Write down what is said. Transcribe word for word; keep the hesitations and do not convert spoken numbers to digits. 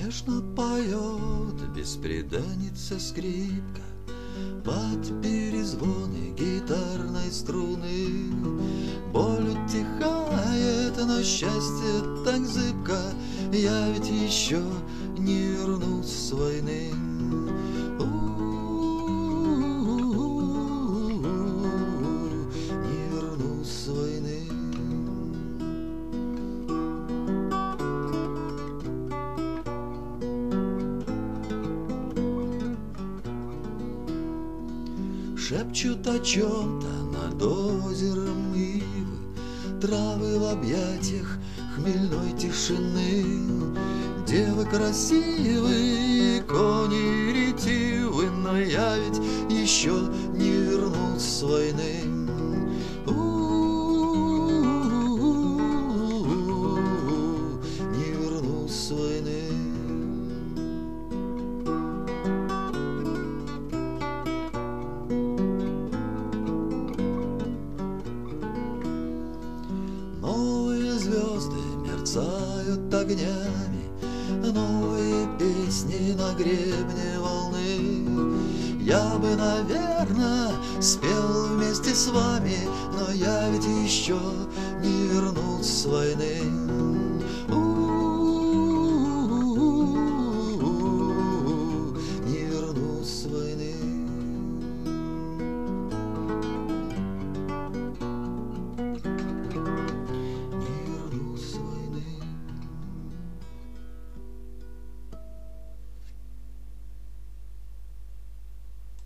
Нежно поет беспреданница скрипка под перезвоны гитарной струны. Боль утихает, но счастье так зыбко. Я ведь еще не вернусь с войны. Не вернусь с войны. Шепчут о чем-то над озером ивы, травы в объятиях хмельной тишины. Девы красивые, кони ретивы, но я ведь еще не вернусь с войны. Не вернусь с войны. Звезды мерцают огнями, новые песни на гребне волны. Я бы, наверное, спел вместе с вами, но я ведь еще не вернусь с войны.